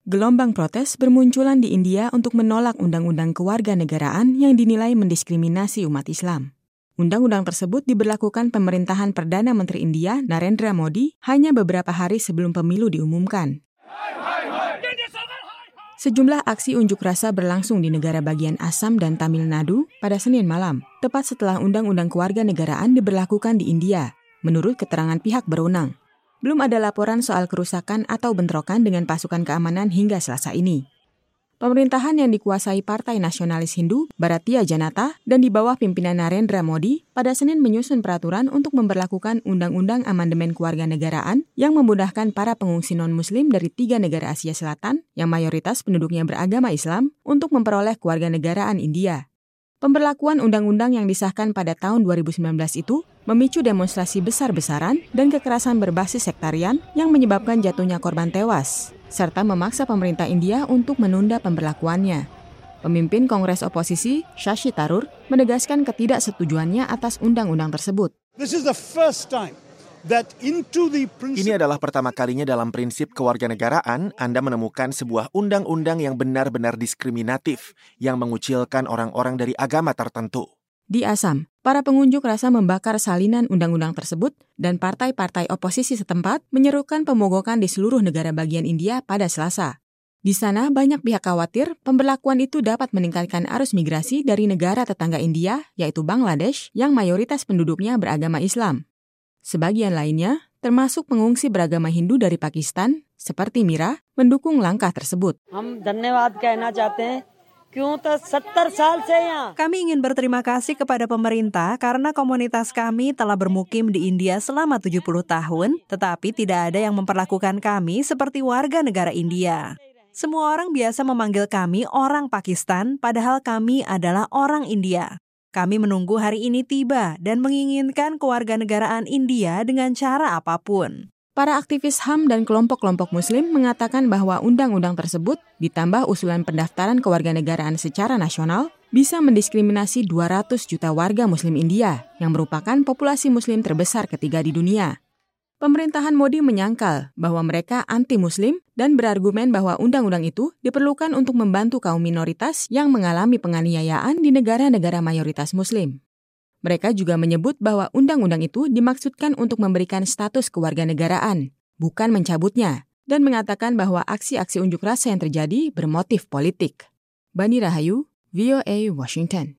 Gelombang protes bermunculan di India untuk menolak undang-undang kewarganegaraan yang dinilai mendiskriminasi umat Islam. Undang-undang tersebut diberlakukan pemerintahan Perdana Menteri India, Narendra Modi, hanya beberapa hari sebelum pemilu diumumkan. Sejumlah aksi unjuk rasa berlangsung di negara bagian Assam dan Tamil Nadu pada Senin malam, tepat setelah undang-undang kewarganegaraan diberlakukan di India, menurut keterangan pihak berwenang. Belum ada laporan soal kerusakan atau bentrokan dengan pasukan keamanan hingga Selasa ini. Pemerintahan yang dikuasai Partai Nasionalis Hindu, Bharatiya Janata, dan di bawah pimpinan Narendra Modi, pada Senin menyusun peraturan untuk memberlakukan Undang-Undang Amandemen Kewarganegaraan yang memudahkan para pengungsi non-Muslim dari 3 negara Asia Selatan yang mayoritas penduduknya beragama Islam untuk memperoleh kewarganegaraan India. Pemberlakuan undang-undang yang disahkan pada tahun 2019 itu memicu demonstrasi besar-besaran dan kekerasan berbasis sektarian yang menyebabkan jatuhnya korban tewas, serta memaksa pemerintah India untuk menunda pemberlakuannya. Pemimpin Kongres Oposisi, Shashi Tharoor, menegaskan ketidaksetujuannya atas undang-undang tersebut. Ini adalah pertama kalinya dalam prinsip kewarganegaraan Anda menemukan sebuah undang-undang yang benar-benar diskriminatif, yang mengucilkan orang-orang dari agama tertentu. Di Assam, para pengunjuk rasa membakar salinan undang-undang tersebut dan partai-partai oposisi setempat menyerukan pemogokan di seluruh negara bagian India pada Selasa. Di sana, banyak pihak khawatir pemberlakuan itu dapat meningkatkan arus migrasi dari negara tetangga India, yaitu Bangladesh, yang mayoritas penduduknya beragama Islam. Sebagian lainnya, termasuk pengungsi beragama Hindu dari Pakistan, seperti Mira, mendukung langkah tersebut. Kami ingin berterima kasih kepada pemerintah karena komunitas kami telah bermukim di India selama 70 tahun, tetapi tidak ada yang memperlakukan kami seperti warga negara India. Semua orang biasa memanggil kami orang Pakistan, padahal kami adalah orang India. Kami menunggu hari ini tiba dan menginginkan kewarganegaraan India dengan cara apapun. Para aktivis HAM dan kelompok-kelompok Muslim mengatakan bahwa undang-undang tersebut, ditambah usulan pendaftaran kewarganegaraan secara nasional, bisa mendiskriminasi 200 juta warga Muslim India, yang merupakan populasi Muslim terbesar ketiga di dunia. Pemerintahan Modi menyangkal bahwa mereka anti-Muslim dan berargumen bahwa undang-undang itu diperlukan untuk membantu kaum minoritas yang mengalami penganiayaan di negara-negara mayoritas Muslim. Mereka juga menyebut bahwa undang-undang itu dimaksudkan untuk memberikan status kewarganegaraan, bukan mencabutnya, dan mengatakan bahwa aksi-aksi unjuk rasa yang terjadi bermotif politik. Bani Rahayu, VOA Washington.